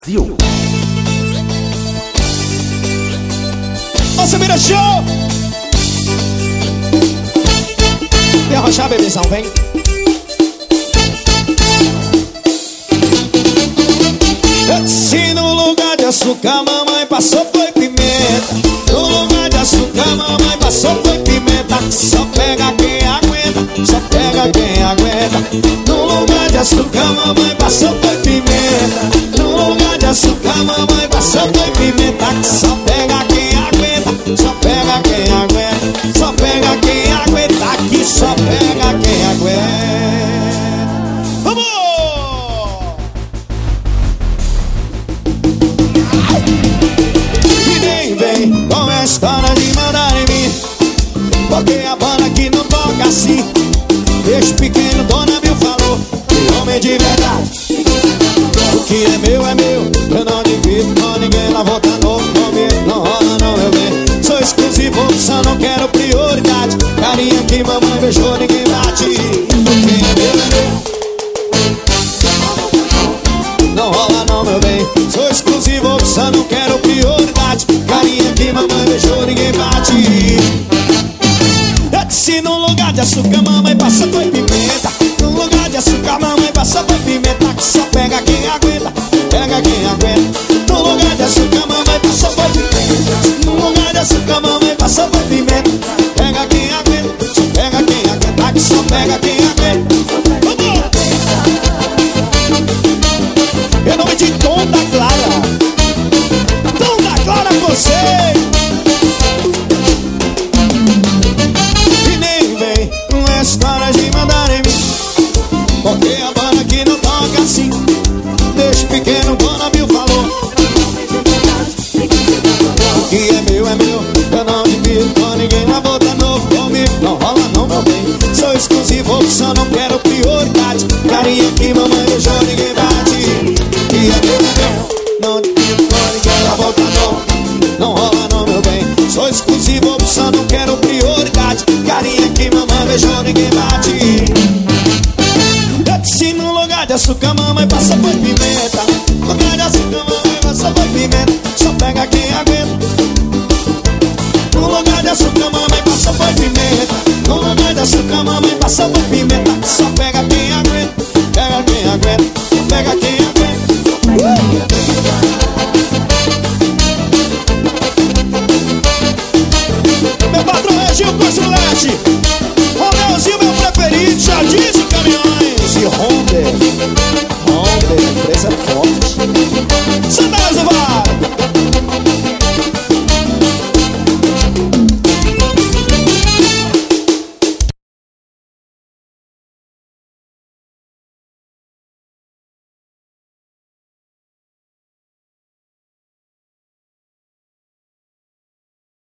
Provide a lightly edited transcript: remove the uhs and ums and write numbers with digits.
Brasil. Nossa, vira show! Vem arrochar, bebezão, vem. Se no lugar de açúcar mamãe passou foi pimenta, no lugar de açúcar mamãe passou foi pimenta. Só pega quem aguenta, só pega quem aguenta. No lugar de açúcar mamãe passou foi pimenta, no lugar de açúcar mamãe passou foi pimenta. Só pega quem aguenta, só pega quem aguenta, só pega quem aguenta. Aqui só pega quem aguenta. Vamos! Vem com a história de mandar em mim, porque a banda que não toca assim. Desde pequeno Dona Mil falou que homem de verdade, o que é meu, eu não divido com ninguém. Lá vou tá novo comigo, não rola não, meu bem. Sou exclusivo, só não quero prioridade. Carinha que mamãe beijou, ninguém bate. O que é meu, não rola não, meu bem. Sou exclusivo, só não quero prioridade. Carinha que mamãe beijou, ninguém bate. Eu disse no lugar de açúcar mamãe passa foi pimenta, no lugar de açúcar mamãe passa foi pimenta. Que só pega quem aguenta, pega quem aguenta. No lugar de açúcar mamãe passa foi pimenta, no lugar de açúcar mamãe passa foi pimenta. Pega quem aguenta, só pega quem aguenta. Que só pega quem aguenta. Eu não de Tom da Clara, Tom da Clara você. E nem vem com história de mandar em mim, porque a banda que não toca assim. Desde pequeno Dona Mil falou o que é meu, eu não divido com ninguém. Na boca novo comigo, não rola não, meu bem. Sou exclusivo, só não quero prioridade. Carinha que mamãe beijou, ninguém bate. Que é meu, não divido com ninguém. Na boca novo, não rola não, meu bem. Sou exclusivo, só não quero prioridade. Carinha que mamãe beijou, ninguém bate. Eu disse no lugar de açúcar mamãe passa foi pimenta, no lugar de açúcar mamãe passa foi pimenta. Só pega quem aguenta. No lugar de açúcar mamãe passa foi pimenta, no lugar de açúcar mamãe passa foi pimenta. Só pega quem aguenta, pega quem aguenta, pega quem aguenta. Meu patrão Regil Cochulete, Romeuzinho meu preferido, já diz o caminhões. E Honda, empresa forte. Sandálias do Vale.